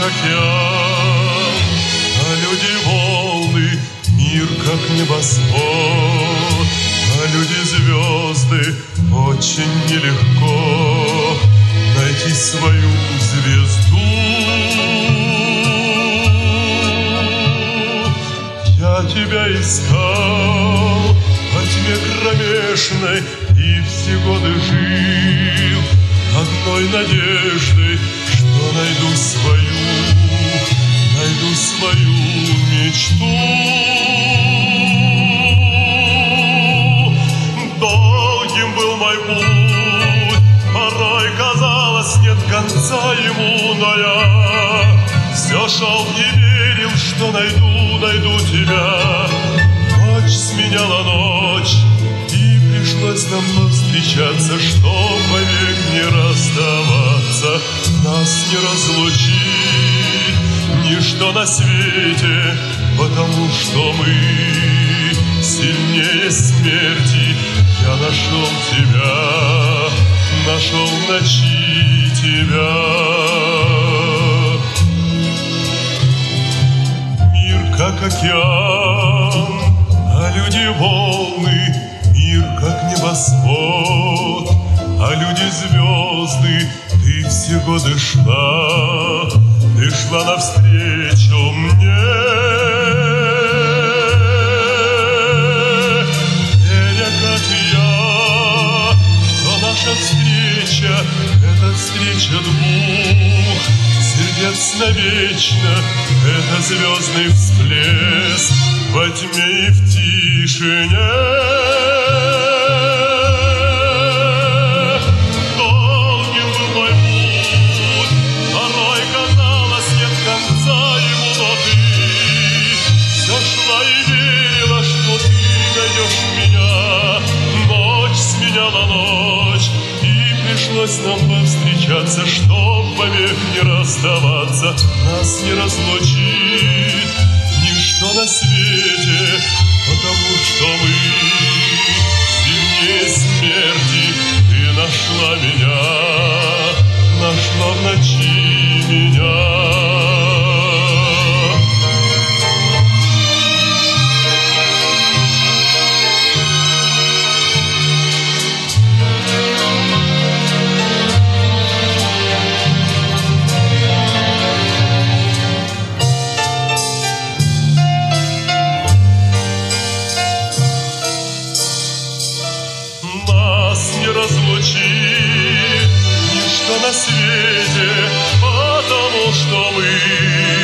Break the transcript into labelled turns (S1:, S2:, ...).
S1: океан, а люди волны, мир как небосвод, а люди звезды. Очень нелегко найти свою звезду. Я тебя искал во тьме кромешной и все годы жил одной надеждой, что найду свою мечту. Долгим был мой путь, порой казалось, нет конца ему, но я все шел и верил, что найду тебя. Ночь сменяла ночь, и пришлось нам повстречаться, чтоб вовек не расставаться, нас не разлучить ничто на свете, потому что мы сильнее смерти. Я нашел тебя, нашел в ночи тебя. Мир как океан, а люди волны, мир как небосвод, а люди звезды. Ты все годы шла, ты шла навстречу мне, веря, как и я, что наша встреча — это встреча двух сердец навечно, это звездный всплеск во тьме и в тишине. Долгим был мой путь, порой казалось, нет конца ему, но ты все шла и верила, что ты найдешь меня. Ночь сменяла ночь, и пришлось нам повстречаться, чтоб вовек не расставаться, нас не разлучит ничто на свете, потому что мы сильнее смерти. Ты нашла меня, нашла в ночи меня. Не разлучит ничто на свете, потому что мы